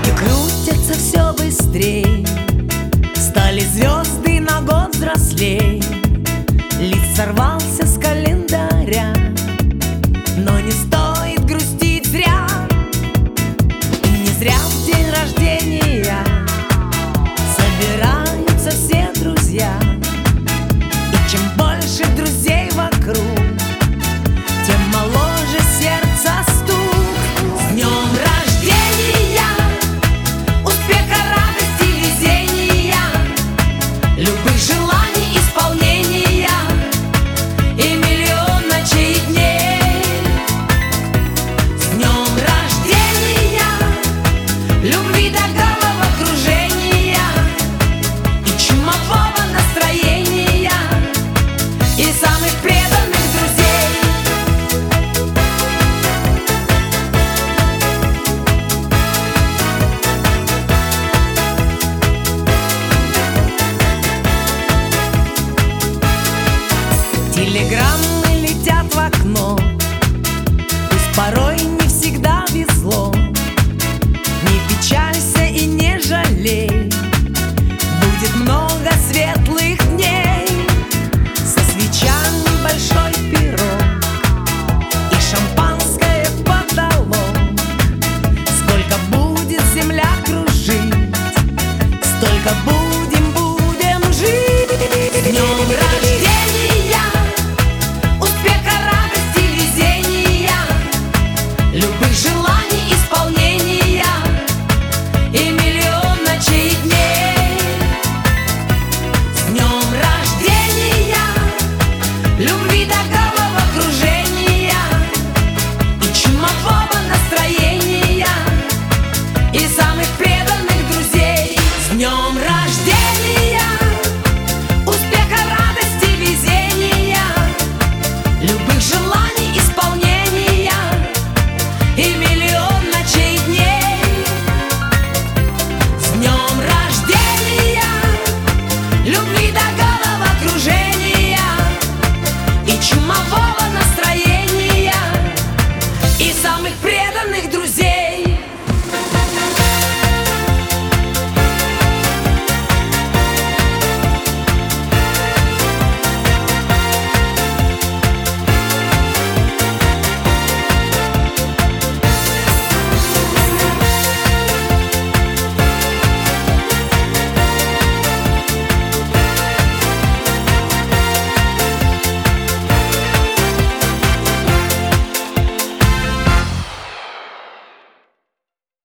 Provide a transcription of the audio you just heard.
Руки крутятся все быстрей, стали звезды на год взрослей. Лист сорвался с календаря, но не стоит грустить зря. И не зря в день рождения собираются все друзья. И чем больше друзей вокруг, тем моложе сердце стук. С днем рождения, успеха, радости, везения, любых желаний исполнения и миллион ночей и дней. С днем рождения, любви до головы.